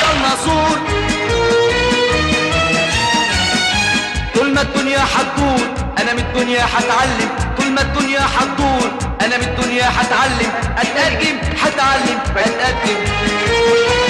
الناصور. طول ما الدنيا حتدور انا من الدنيا حتعلم، طول ما الدنيا حتدور انا من الدنيا حتعلم، اتقدم حتعلم اتقدم.